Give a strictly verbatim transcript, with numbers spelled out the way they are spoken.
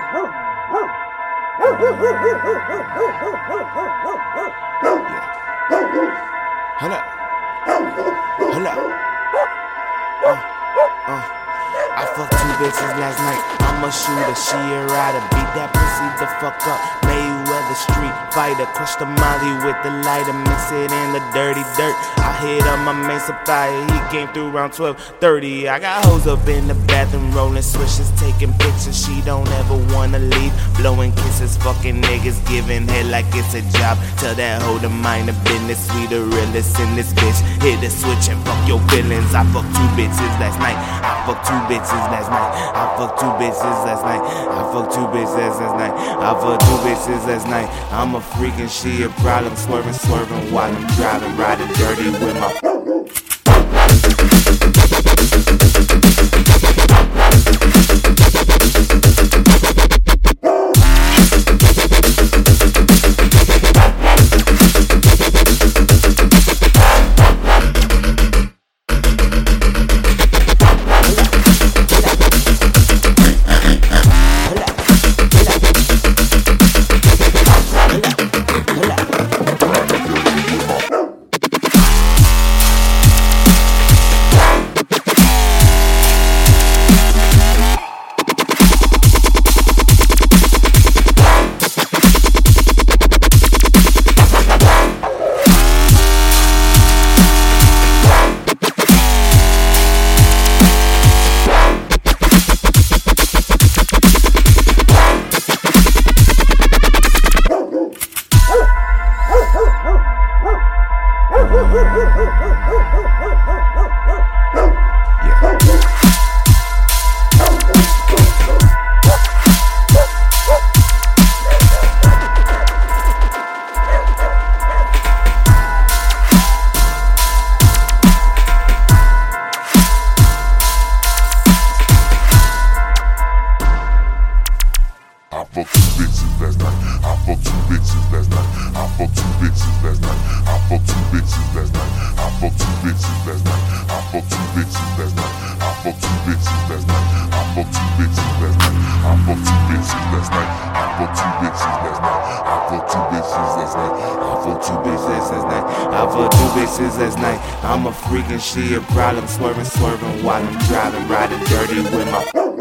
Hold up. Hold up. Uh, uh. I fucked two bitches last night. I'm a shooter, she a rider. Beat that pussy the fuck up. Mayweather street fighter. Crush the molly with the lighter. Mix it in the dirty dirt. I hit up my main supplier. He came through around twelve thirty. I got hoes up in the bathroom rolling switches, taking pictures. She don't ever wanna leave. Blowing kisses, fucking niggas, giving head like it's a job. Tell that hoe to mind the business. We the realest in this bitch. Hit the switch and fuck your feelings. I fucked two bitches last night. I fucked two bitches last night. I fucked two bitches last night. I fucked two bitches last night. I fucked two bitches last night. I'm a freak and she a problem. Swerving, swerving while I'm driving, riding dirty with my. I fucked two bitches last night. I fucked two bitches last night. I fucked two bitches last night. I fucked two bitches last night. I fucked two bitches last night. I fucked two bitches last night. I fucked two bitches last night. I fucked two bitches last night. I fucked two bitches last night. I fucked two bitches last night. I fucked two bitches last night. I fucked two bitches last night. I fucked two bitches last night. I'm a freak and she a problem. Swerving, swerving while I'm driving, riding dirty with my.